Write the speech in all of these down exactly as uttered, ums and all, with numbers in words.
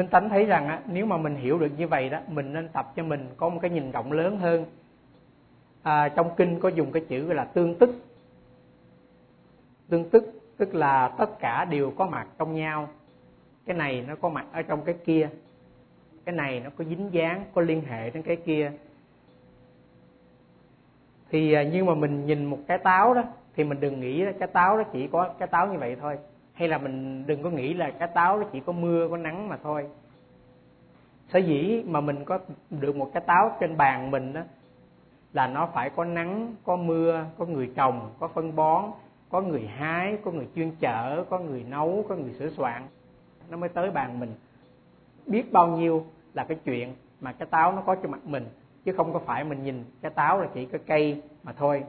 Minh Tánh thấy rằng á, nếu mà mình hiểu được như vậy đó, mình nên tập cho mình có một cái nhìn rộng lớn hơn. À, trong kinh có dùng cái chữ gọi là tương tức. Tương tức tức là tất cả đều có mặt trong nhau. Cái này nó có mặt ở trong cái kia, cái này nó có dính dáng, có liên hệ đến cái kia. Thì nhưng mà mình nhìn một cái táo đó, thì mình đừng nghĩ cái táo đó chỉ có cái táo như vậy thôi. Hay là mình đừng có nghĩ là cái táo nó chỉ có mưa, có nắng mà thôi. Sở dĩ mà mình có được một cái táo trên bàn mình đó, là nó phải có nắng, có mưa, có người trồng, có phân bón, có người hái, có người chuyên chở, có người nấu, có người sửa soạn, nó mới tới bàn mình. Biết bao nhiêu là cái chuyện mà cái táo nó có trên mặt mình, chứ không có phải mình nhìn cái táo là chỉ cái cây mà thôi.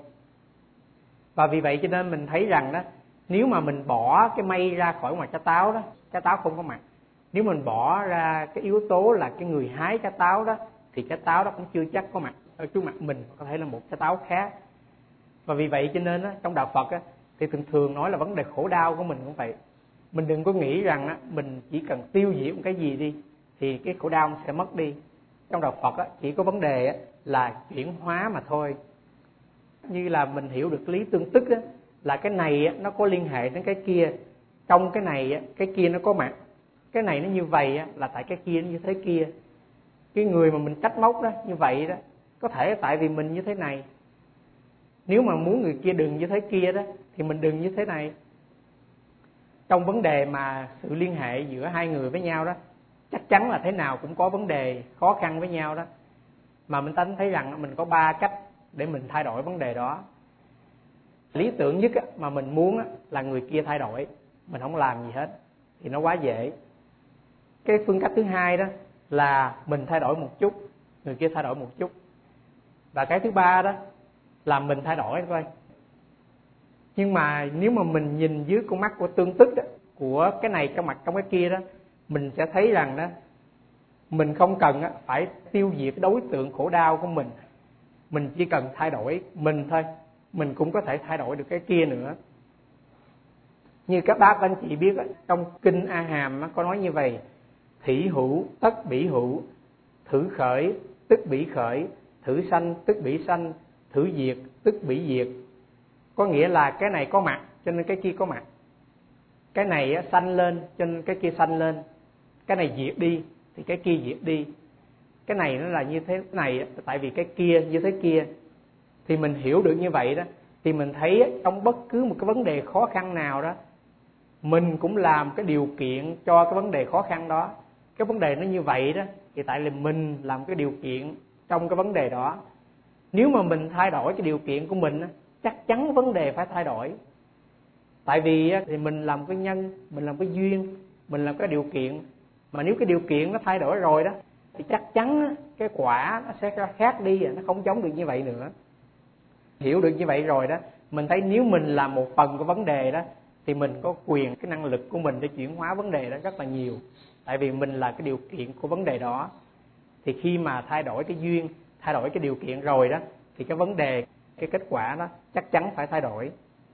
Và vì vậy cho nên mình thấy rằng đó, nếu mà mình bỏ cái mây ra khỏi ngoài cái táo đó, cái táo không có mặt. Nếu mình bỏ ra cái yếu tố là cái người hái cái táo đó, thì cái táo đó cũng chưa chắc có mặt ở trước mặt mình, có thể là một cái táo khác. Và vì vậy cho nên đó, trong đạo Phật đó, thì thường thường nói là vấn đề khổ đau của mình cũng vậy. Mình đừng có nghĩ rằng đó, mình chỉ cần tiêu diệt một cái gì đi thì cái khổ đau sẽ mất đi. Trong đạo Phật đó, chỉ có vấn đề đó, là chuyển hóa mà thôi. Như là mình hiểu được lý tương tức đó, là cái này đó, nó có liên hệ đến cái kia. Trong cái này đó, cái kia nó có mặt. Cái này nó như vậy đó, là tại cái kia nó như thế kia. Cái người mà mình trách móc đó như vậy đó, có thể tại vì mình như thế này. Nếu mà muốn người kia đừng như thế kia đó, thì mình đừng như thế này. Trong vấn đề mà sự liên hệ giữa hai người với nhau đó, chắc chắn là thế nào cũng có vấn đề khó khăn với nhau đó. Mà Minh Tánh thấy rằng mình có ba cách để mình thay đổi vấn đề đó. Lý tưởng nhất mà mình muốn là người kia thay đổi, mình không làm gì hết, thì nó quá dễ. Cái phương cách thứ hai đó là mình thay đổi một chút, người kia thay đổi một chút. Và cái thứ ba đó là mình thay đổi thôi. Nhưng mà nếu mà mình nhìn dưới con mắt của tương tức đó, của cái này trong mặt trong cái kia đó, mình sẽ thấy rằng đó, mình không cần phải tiêu diệt đối tượng khổ đau của mình. Mình chỉ cần thay đổi mình thôi, mình cũng có thể thay đổi được cái kia nữa. Như các bác anh chị biết trong kinh A Hàm có nói như vậy: thỉ hữu tất bỉ hữu, thử khởi tức bỉ khởi, thử sanh tức bỉ sanh, thử diệt tức bỉ diệt. Có nghĩa là cái này có mặt cho nên cái kia có mặt. Cái này sanh lên cho nên cái kia sanh lên. Cái này diệt đi thì cái kia diệt đi. Cái này nó là như thế này tại vì cái kia như thế kia. Thì mình hiểu được như vậy đó, thì mình thấy trong bất cứ một cái vấn đề khó khăn nào đó, mình cũng làm cái điều kiện cho cái vấn đề khó khăn đó. Cái vấn đề nó như vậy đó, thì tại là mình làm cái điều kiện trong cái vấn đề đó. Nếu mà mình thay đổi cái điều kiện của mình, chắc chắn vấn đề phải thay đổi. Tại vì thì mình làm cái nhân, mình làm cái duyên, mình làm cái điều kiện. Mà nếu cái điều kiện nó thay đổi rồi đó, thì chắc chắn cái quả nó sẽ khác đi, nó không giống được như vậy nữa. Hiểu được như vậy rồi đó, mình thấy nếu mình làm một phần của vấn đề đó, thì mình có quyền, cái năng lực của mình để chuyển hóa vấn đề đó rất là nhiều. Tại vì mình là cái điều kiện của vấn đề đó. Thì khi mà thay đổi cái duyên, thay đổi cái điều kiện rồi đó, thì cái vấn đề, cái kết quả đó chắc chắn phải thay đổi.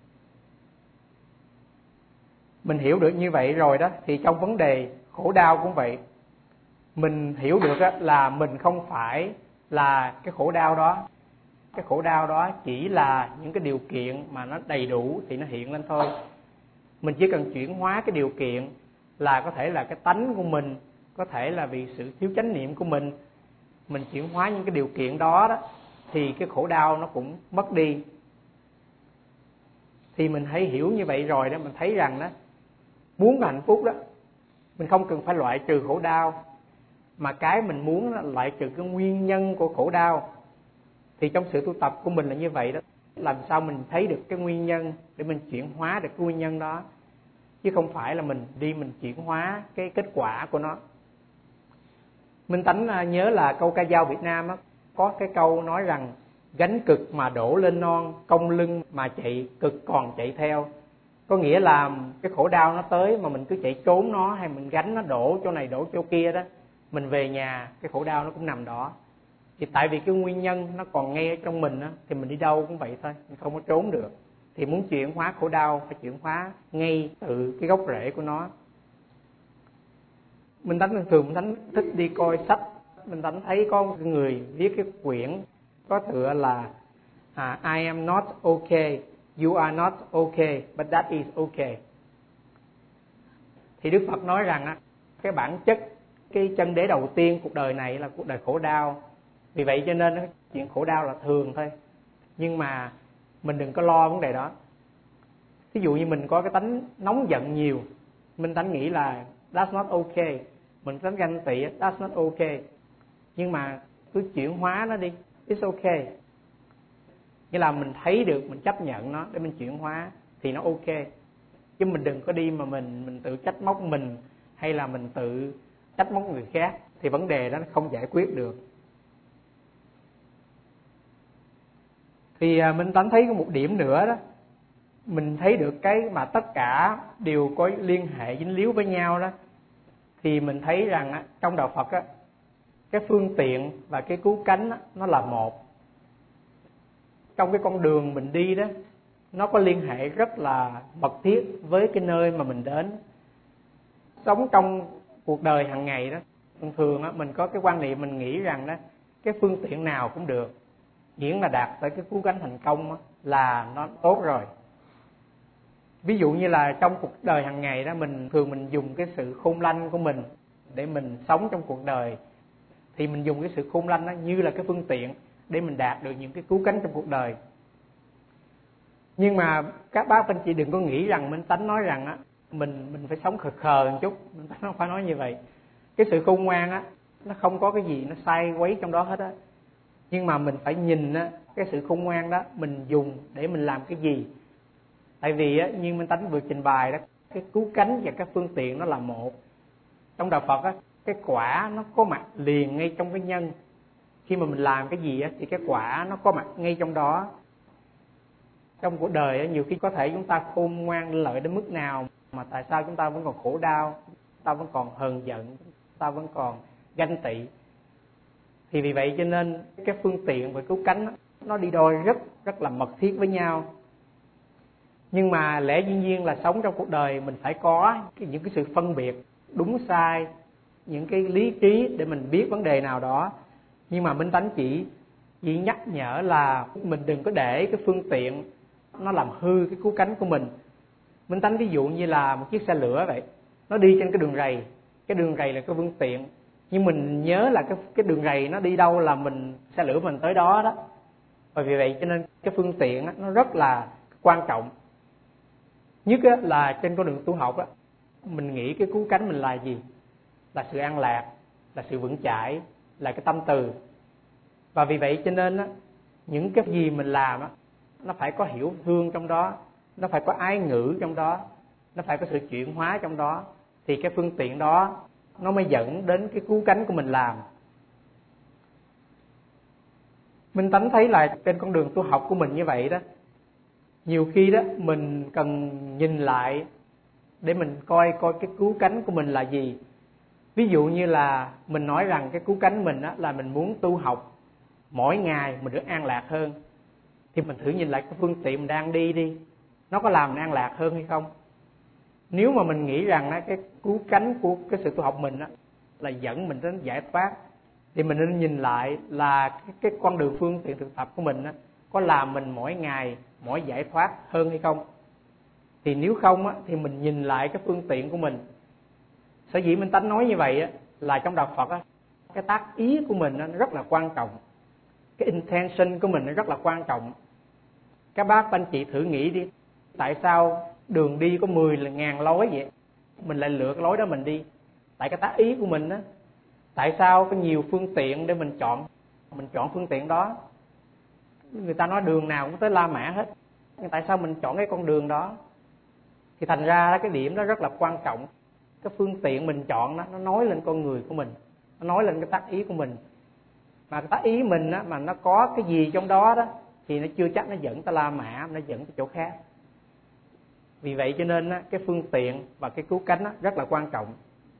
Mình hiểu được như vậy rồi đó, thì trong vấn đề khổ đau cũng vậy. Mình hiểu được đó, là mình không phải là cái khổ đau đó. Cái khổ đau đó chỉ là những cái điều kiện mà nó đầy đủ thì nó hiện lên thôi. Mình chỉ cần chuyển hóa cái điều kiện, là có thể là cái tánh của mình, có thể là vì sự thiếu chánh niệm của mình. Mình chuyển hóa những cái điều kiện đó đó, thì cái khổ đau nó cũng mất đi. Thì mình thấy hiểu như vậy rồi đó, mình thấy rằng đó, muốn hạnh phúc đó, mình không cần phải loại trừ khổ đau, mà cái mình muốn là loại trừ cái nguyên nhân của khổ đau. Thì trong sự tu tập của mình là như vậy đó. Làm sao mình thấy được cái nguyên nhân để mình chuyển hóa được cái nguyên nhân đó, chứ không phải là mình đi mình chuyển hóa cái kết quả của nó. Minh Tánh nhớ là câu ca dao Việt Nam đó, có cái câu nói rằng: gánh cực mà đổ lên non, cong lưng mà chạy cực còn chạy theo. Có nghĩa là cái khổ đau nó tới mà mình cứ chạy trốn nó, hay mình gánh nó đổ chỗ này đổ chỗ kia đó, mình về nhà cái khổ đau nó cũng nằm đó. Thì tại vì cái nguyên nhân nó còn ngay ở trong mình á, thì mình đi đâu cũng vậy thôi, mình không có trốn được. Thì muốn chuyển hóa khổ đau phải chuyển hóa ngay từ cái gốc rễ của nó. Minh Tánh thường Minh Tánh thích đi coi sách. Minh Tánh thấy có một người viết cái quyển có tựa là à, I am not okay, you are not okay, but that is okay. Thì Đức Phật nói rằng á, cái bản chất, cái chân đế đầu tiên cuộc đời này là cuộc đời khổ đau. Vì vậy cho nên chuyện khổ đau là thường thôi. Nhưng mà mình đừng có lo vấn đề đó. Ví dụ như mình có cái tánh nóng giận nhiều, mình tánh nghĩ là that's not okay, mình tánh ganh tị, that's not okay. Nhưng mà cứ chuyển hóa nó đi, it's okay. Nghĩa là mình thấy được, mình chấp nhận nó để mình chuyển hóa thì nó ok. Chứ mình đừng có đi mà mình mình tự trách móc mình, hay là mình tự trách móc người khác, thì vấn đề đó nó không giải quyết được. Thì mình tánh thấy có một điểm nữa đó, mình thấy được cái mà tất cả đều có liên hệ dính líu với nhau đó. Thì mình thấy rằng trong đạo Phật á, cái phương tiện và cái cứu cánh á, nó là một. Trong cái con đường mình đi đó, nó có liên hệ rất là mật thiết với cái nơi mà mình đến. Sống trong cuộc đời hàng ngày đó, thường thường á, mình có cái quan niệm mình nghĩ rằng đó, cái phương tiện nào cũng được, miễn là đạt tới cái cứu cánh thành công á, là nó tốt rồi. Ví dụ như là trong cuộc đời hàng ngày đó, mình thường mình dùng cái sự khôn lanh của mình để mình sống trong cuộc đời. Thì mình dùng cái sự khôn lanh đó như là cái phương tiện để mình đạt được những cái cứu cánh trong cuộc đời. Nhưng mà các bác anh chị đừng có nghĩ rằng Minh Tánh nói rằng á, mình mình phải sống khờ khờ một chút. Minh Tánh không phải nói như vậy. Cái sự khôn ngoan á, nó không có cái gì nó sai quấy trong đó hết á. Nhưng mà mình phải nhìn á, cái sự khôn ngoan đó mình dùng để mình làm cái gì. Tại vì á, như Minh Tánh vừa trình bày đó, cái cứu cánh và các phương tiện nó là một. Trong đạo Phật á, cái quả nó có mặt liền ngay trong cái nhân. Khi mà mình làm cái gì á, thì cái quả nó có mặt ngay trong đó. Trong cuộc đời á, nhiều khi có thể chúng ta khôn ngoan lợi đến mức nào, mà tại sao chúng ta vẫn còn khổ đau, chúng ta vẫn còn hờn giận, chúng ta vẫn còn ganh tị. Thì vì vậy cho nên cái phương tiện và cứu cánh á, nó đi đôi rất rất là mật thiết với nhau. Nhưng mà lẽ dĩ nhiên là sống trong cuộc đời mình phải có những cái sự phân biệt đúng sai, những cái lý trí để mình biết vấn đề nào đó. Nhưng mà Minh Tánh chỉ chỉ nhắc nhở là mình đừng có để cái phương tiện nó làm hư cái cứu cánh của mình. Minh Tánh ví dụ như là một chiếc xe lửa vậy, nó đi trên cái đường rầy. Cái đường rầy là cái phương tiện, nhưng mình nhớ là cái cái đường rầy nó đi đâu là mình xe lửa mình tới đó đó. Và vì vậy cho nên cái phương tiện đó, nó rất là quan trọng. Nhất là trên con đường tu học á, mình nghĩ cái cứu cánh mình là gì? Là sự an lạc, là sự vững chãi, là cái tâm từ. Và vì vậy cho nên á, những cái gì mình làm á, nó phải có hiểu thương trong đó, nó phải có ái ngữ trong đó, nó phải có sự chuyển hóa trong đó, thì cái phương tiện đó nó mới dẫn đến cái cứu cánh của mình làm. Minh Tánh thấy là trên con đường tu học của mình như vậy đó, nhiều khi đó mình cần nhìn lại để mình coi coi cái cứu cánh của mình là gì. Ví dụ như là mình nói rằng cái cứu cánh mình á, là mình muốn tu học mỗi ngày mình được an lạc hơn, thì mình thử nhìn lại cái phương tiện mình đang đi đi, nó có làm mình an lạc hơn hay không. Nếu mà mình nghĩ rằng á, cái cứu cánh của cái sự tu học mình á, là dẫn mình đến giải thoát, thì mình nên nhìn lại là cái, cái con đường phương tiện thực tập của mình á, có làm mình mỗi ngày mỗi giải thoát hơn hay không. Thì nếu không á, thì mình nhìn lại cái phương tiện của mình. Sở dĩ Minh Tánh nói như vậy á, là trong đạo Phật á, cái tác ý của mình á, nó rất là quan trọng. Cái intention của mình nó rất là quan trọng. Các bác anh chị thử nghĩ đi, tại sao đường đi có mười ngàn lối vậy, mình lại lựa cái lối đó mình đi? Tại cái tác ý của mình á. Tại sao có nhiều phương tiện để mình chọn, mình chọn phương tiện đó? Người ta nói đường nào cũng tới La Mã hết, nhưng tại sao mình chọn cái con đường đó? Thì thành ra cái điểm đó rất là quan trọng. Cái phương tiện mình chọn đó, nó nói lên con người của mình, nó nói lên cái tác ý của mình. Mà cái tác ý mình á, mà nó có cái gì trong đó đó, thì nó chưa chắc nó dẫn tới La Mã, nó dẫn tới chỗ khác. Vì vậy cho nên á, cái phương tiện và cái cứu cánh á, rất là quan trọng.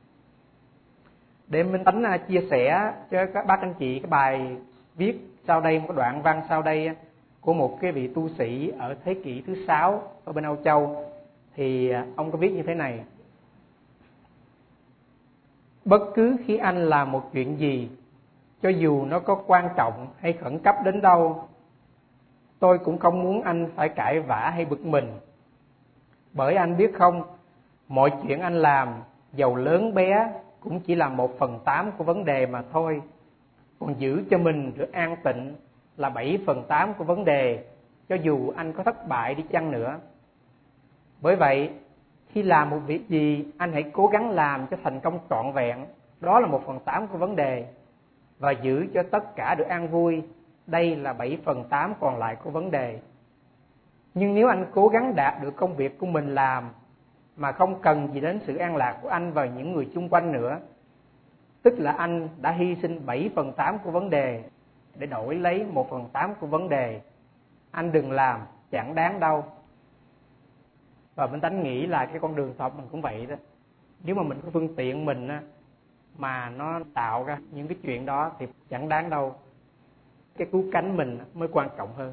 Để Minh Tánh chia sẻ cho các bác anh chị cái bài viết sau đây, một cái đoạn văn sau đây của một cái vị tu sĩ ở thế kỷ thứ sáu ở bên Âu Châu. Thì ông có viết như thế này: Bất cứ khi anh làm một chuyện gì, cho dù nó có quan trọng hay khẩn cấp đến đâu, tôi cũng không muốn anh phải cãi vã hay bực mình. Bởi anh biết không, mọi chuyện anh làm, dầu lớn bé, cũng chỉ là một phần tám của vấn đề mà thôi. Còn giữ cho mình được an tịnh là bảy phần tám của vấn đề, cho dù anh có thất bại đi chăng nữa. Bởi vậy, khi làm một việc gì, anh hãy cố gắng làm cho thành công trọn vẹn. Đó là một phần tám của vấn đề. Và giữ cho tất cả được an vui. Đây là bảy phần tám còn lại của vấn đề. Nhưng nếu anh cố gắng đạt được công việc của mình làm mà không cần gì đến sự an lạc của anh và những người chung quanh nữa, tức là anh đã hy sinh bảy phần tám của vấn đề để đổi lấy một phần tám của vấn đề. Anh đừng làm, chẳng đáng đâu. Và Minh Tánh nghĩ là cái con đường học mình cũng vậy đó. Nếu mà mình có phương tiện mình á, mà nó tạo ra những cái chuyện đó thì chẳng đáng đâu. Cái cứu cánh mình mới quan trọng hơn.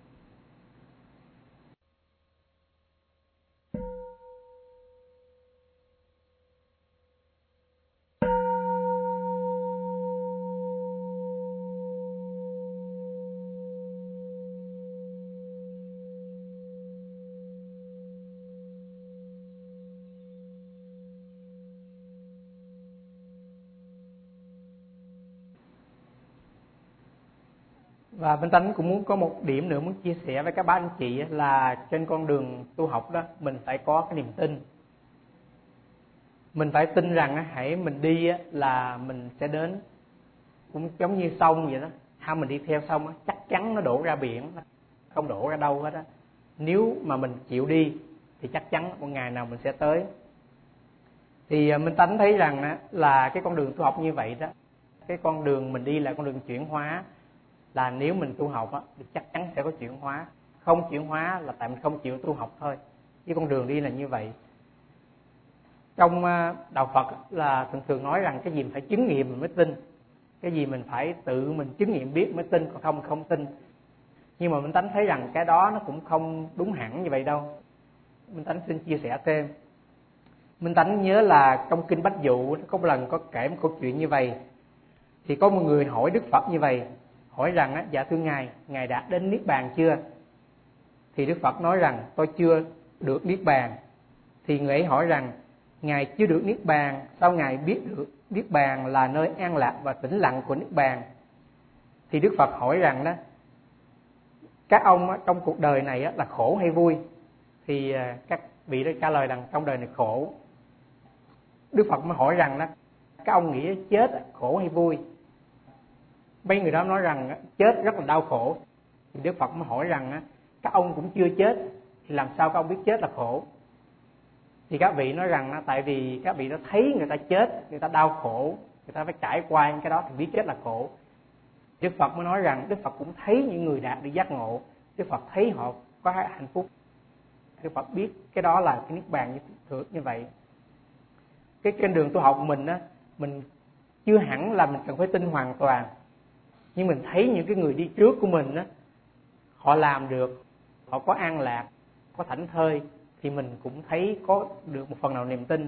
Và Minh Tánh cũng muốn có một điểm nữa muốn chia sẻ với các bác anh chị là trên con đường tu học đó, mình phải có cái niềm tin. Mình phải tin rằng hãy mình đi là mình sẽ đến. Cũng giống như sông vậy đó, how mình đi theo sông chắc chắn nó đổ ra biển, không đổ ra đâu hết á. Nếu mà mình chịu đi thì chắc chắn một ngày nào mình sẽ tới. Thì Minh Tánh thấy rằng là cái con đường tu học như vậy đó, cái con đường mình đi là con đường chuyển hóa. Là nếu mình tu học á, thì chắc chắn sẽ có chuyển hóa. Không chuyển hóa là tại mình không chịu tu học thôi. Cái con đường đi là như vậy. Trong đạo Phật là thường thường nói rằng cái gì mình phải chứng nghiệm mình mới tin. Cái gì mình phải tự mình chứng nghiệm biết mới tin, còn không không tin. Nhưng mà Minh Tánh thấy rằng cái đó nó cũng không đúng hẳn như vậy đâu. Minh Tánh xin chia sẻ thêm. Minh Tánh nhớ là trong Kinh Bách Dụ có một lần có kể một câu chuyện như vậy. Thì có một người hỏi Đức Phật như vậy, hỏi rằng dạ thưa Ngài, Ngài đã đến Niết Bàn chưa? Thì Đức Phật nói rằng tôi chưa được Niết Bàn. Thì người ấy hỏi rằng Ngài chưa được Niết Bàn, sao Ngài biết được Niết Bàn là nơi an lạc và tĩnh lặng của Niết Bàn? Thì Đức Phật hỏi rằng đó, các ông trong cuộc đời này là khổ hay vui? Thì các vị đó trả lời rằng trong đời này khổ. Đức Phật mới hỏi rằng đó, các ông nghĩ chết khổ hay vui? Mấy người đó nói rằng chết rất là đau khổ. Thì Đức Phật mới hỏi rằng các ông cũng chưa chết, thì làm sao các ông biết chết là khổ? Thì các vị nói rằng tại vì các vị đã thấy người ta chết, người ta đau khổ, người ta phải trải qua những cái đó thì biết chết là khổ. Đức Phật mới nói rằng Đức Phật cũng thấy những người đạt được giác ngộ, Đức Phật thấy họ có hạnh phúc. Đức Phật biết cái đó là cái Niết Bàn như thường như vậy. Cái trên đường tu học của mình á, mình chưa hẳn là mình cần phải tin hoàn toàn, nhưng mình thấy những cái người đi trước của mình á, họ làm được, họ có an lạc, có thảnh thơi, thì mình cũng thấy có được một phần nào niềm tin.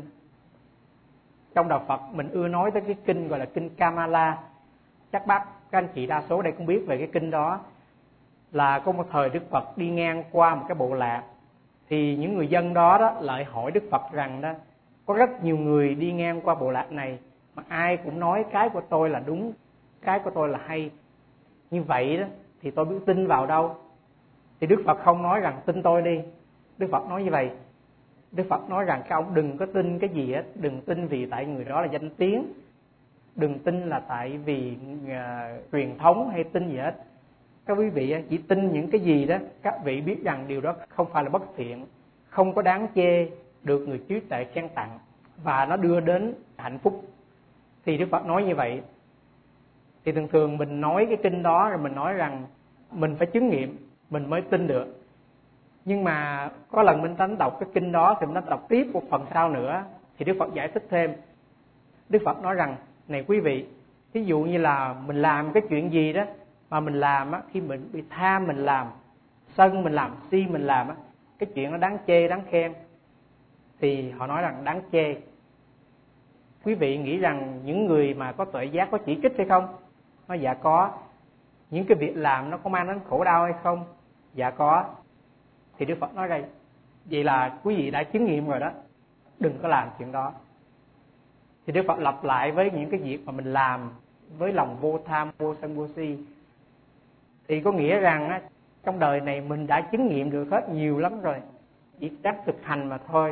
Trong đạo Phật mình ưa nói tới cái kinh gọi là kinh Kamala. Chắc bác các anh chị đa số đây cũng biết về cái kinh đó. Là có một thời Đức Phật đi ngang qua một cái bộ lạc, thì những người dân đó đó lại hỏi Đức Phật rằng đó, có rất nhiều người đi ngang qua bộ lạc này mà ai cũng nói cái của tôi là đúng, cái của tôi là hay. Như vậy đó thì tôi biết tin vào đâu? Thì Đức Phật không nói rằng tin tôi đi. Đức Phật nói như vậy. Đức Phật nói rằng các ông đừng có tin cái gì hết, đừng tin vì tại người đó là danh tiếng, đừng tin là tại vì uh, truyền thống hay tin gì hết. Các quý vị chỉ tin những cái gì đó các vị biết rằng điều đó không phải là bất thiện, không có đáng chê, được người trí tuệ khen tặng và nó đưa đến hạnh phúc. Thì Đức Phật nói như vậy. Thì thường thường mình nói cái kinh đó rồi mình nói rằng mình phải chứng nghiệm mình mới tin được. Nhưng mà có lần Minh Tánh đọc cái kinh đó thì Minh Tánh đọc tiếp một phần sau nữa, thì Đức Phật giải thích thêm. Đức Phật nói rằng này quý vị, ví dụ như là mình làm cái chuyện gì đó mà mình làm á, khi mình bị tham mình làm, sân mình làm, si mình làm á, cái chuyện nó đáng chê đáng khen. Thì họ nói rằng đáng chê. Quý vị nghĩ rằng những người mà có tuệ giác có chỉ trích hay không? Nói dạ có. Những cái việc làm nó có mang đến khổ đau hay không? Dạ có. Thì Đức Phật nói đây, vậy là quý vị đã chứng nghiệm rồi đó, đừng có làm chuyện đó. Thì Đức Phật lặp lại với những cái việc mà mình làm với lòng vô tham, vô sân, vô si. Thì có nghĩa rằng á, trong đời này mình đã chứng nghiệm được hết nhiều lắm rồi, chỉ chắc thực hành mà thôi.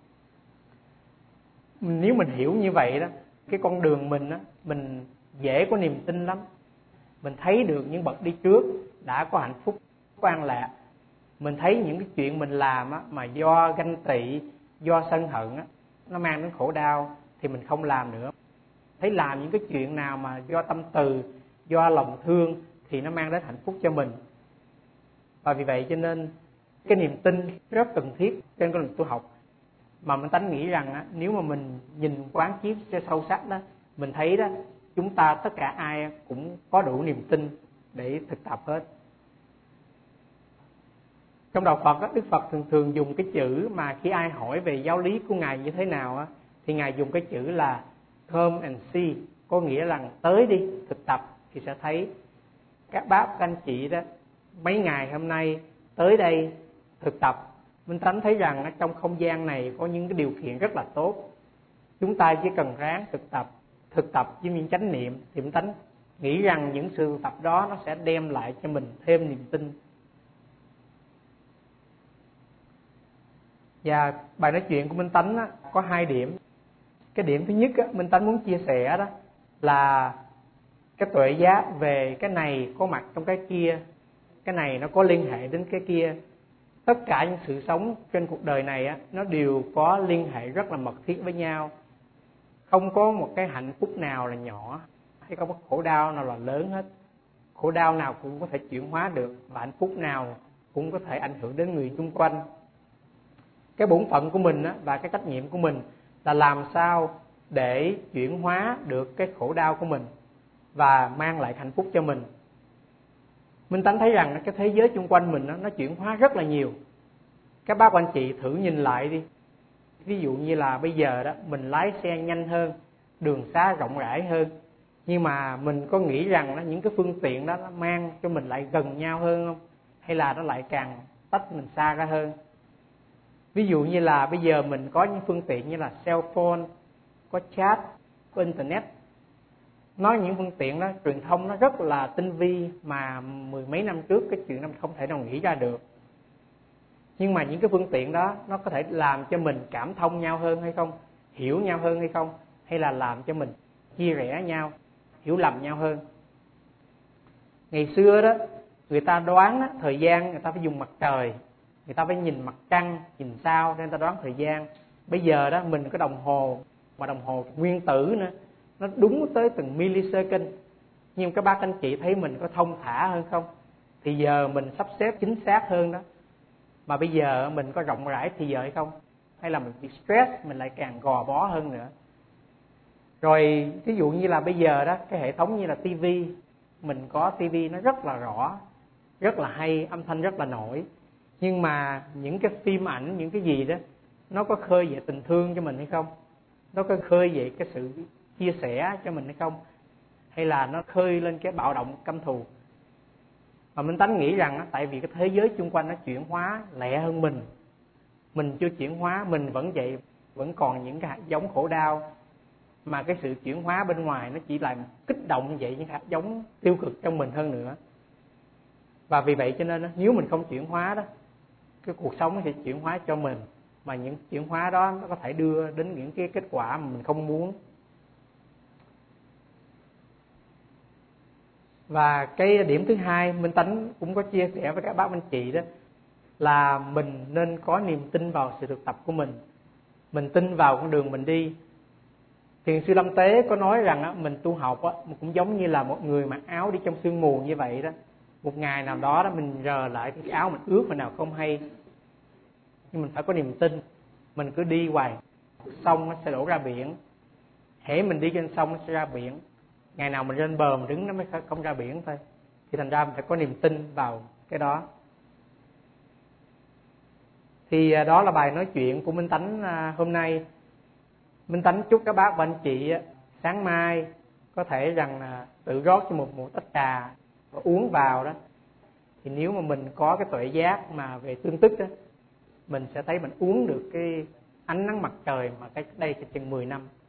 Nếu mình hiểu như vậy đó, cái con đường mình á, mình dễ có niềm tin lắm. Mình thấy được những bậc đi trước đã có hạnh phúc, có an lạc. Mình thấy những cái chuyện mình làm á, mà do ganh tị, do sân hận á, nó mang đến khổ đau, thì mình không làm nữa. Thấy làm những cái chuyện nào mà do tâm từ, do lòng thương, thì nó mang đến hạnh phúc cho mình. Và vì vậy cho nên cái niềm tin rất cần thiết trên con đường tu học. Mà mình tánh nghĩ rằng á, nếu mà mình nhìn quán chiếu cho sâu sắc đó, mình thấy đó, chúng ta tất cả ai cũng có đủ niềm tin để thực tập hết. Trong đạo Phật á, Đức Phật thường thường dùng cái chữ mà khi ai hỏi về giáo lý của Ngài như thế nào á, thì Ngài dùng cái chữ là come and see, có nghĩa là tới đi thực tập thì sẽ thấy. Các bác các anh chị đó mấy ngày hôm nay tới đây thực tập, mình tánh thấy rằng trong không gian này có những cái điều kiện rất là tốt. Chúng ta chỉ cần ráng thực tập, thực tập với những chánh niệm, thì mình tánh nghĩ rằng những sự thực tập đó nó sẽ đem lại cho mình thêm niềm tin. Và bài nói chuyện của Minh Tánh á, có hai điểm. Cái điểm thứ nhất á, Minh Tánh muốn chia sẻ đó là cái tuệ giác về cái này có mặt trong cái kia, cái này nó có liên hệ đến cái kia. Tất cả những sự sống trên cuộc đời này á, nó đều có liên hệ rất là mật thiết với nhau. Không có một cái hạnh phúc nào là nhỏ, hay không có khổ đau nào là lớn hết. Khổ đau nào cũng có thể chuyển hóa được, và hạnh phúc nào cũng có thể ảnh hưởng đến người xung quanh. Cái bổn phận của mình á, và cái trách nhiệm của mình là làm sao để chuyển hóa được cái khổ đau của mình và mang lại hạnh phúc cho mình. Minh Tánh thấy rằng cái thế giới xung quanh mình đó, nó chuyển hóa rất là nhiều. Các bác anh chị thử nhìn lại đi. Ví dụ như là bây giờ đó mình lái xe nhanh hơn, đường xá rộng rãi hơn, nhưng mà mình có nghĩ rằng đó, những cái phương tiện đó nó mang cho mình lại gần nhau hơn không? Hay là nó lại càng tách mình xa ra hơn? Ví dụ như là bây giờ mình có những phương tiện như là cell phone, có chat, có internet. Nói những phương tiện đó, truyền thông nó rất là tinh vi, mà mười mấy năm trước cái chuyện nó không thể nào nghĩ ra được. Nhưng mà những cái phương tiện đó nó có thể làm cho mình cảm thông nhau hơn hay không, hiểu nhau hơn hay không, hay là làm cho mình chia rẽ nhau, hiểu lầm nhau hơn. Ngày xưa đó, người ta đoán đó, thời gian người ta phải dùng mặt trời, người ta phải nhìn mặt trăng, nhìn sao nên người ta đoán thời gian. Bây giờ đó mình có đồng hồ, mà đồng hồ nguyên tử nữa, nó đúng tới từng millisecond. Nhưng các bác anh chị thấy mình có thông thả hơn không? Thì giờ mình sắp xếp chính xác hơn đó. Mà bây giờ mình có rộng rãi thì giờ hay không? Hay là mình bị stress, mình lại càng gò bó hơn nữa. Rồi ví dụ như là bây giờ đó, cái hệ thống như là tivi, mình có tivi nó rất là rõ, rất là hay, âm thanh rất là nổi. Nhưng mà những cái phim ảnh, những cái gì đó, nó có khơi dậy tình thương cho mình hay không? Nó có khơi dậy cái sự chia sẻ cho mình hay không? Hay là nó khơi lên cái bạo động căm thù? Mà Minh Tánh nghĩ rằng tại vì cái thế giới xung quanh nó chuyển hóa lẹ hơn mình. Mình chưa chuyển hóa, mình vẫn vậy, vẫn còn những cái hạt giống khổ đau. Mà cái sự chuyển hóa bên ngoài nó chỉ làm kích động như vậy, những hạt giống tiêu cực trong mình hơn nữa. Và vì vậy cho nên nếu mình không chuyển hóa đó, cái cuộc sống nó sẽ chuyển hóa cho mình. Mà những chuyển hóa đó nó có thể đưa đến những cái kết quả mà mình không muốn. Và cái điểm thứ hai, Minh Tánh cũng có chia sẻ với các bác anh chị đó, là mình nên có niềm tin vào sự thực tập của mình. Mình tin vào con đường mình đi. Thiền sư Lâm Tế có nói rằng á, mình tu học á, cũng giống như là một người mặc áo đi trong sương mù như vậy đó. Một ngày nào đó, đó mình rờ lại thì cái áo mình ướt mà nào không hay. Nhưng mình phải có niềm tin. Mình cứ đi hoài, sông nó sẽ đổ ra biển. Hễ mình đi trên sông nó sẽ ra biển. Ngày nào mình lên bờ mình đứng nó mới không ra biển thôi. Thì thành ra mình phải có niềm tin vào cái đó. Thì đó là bài nói chuyện của Minh Tánh hôm nay. Minh Tánh chúc các bác và anh chị sáng mai có thể rằng là tự rót cho một một tách trà và uống vào đó, thì nếu mà mình có cái tuệ giác mà về tương tức đó, mình sẽ thấy mình uống được cái ánh nắng mặt trời mà cái đây cái chừng mười năm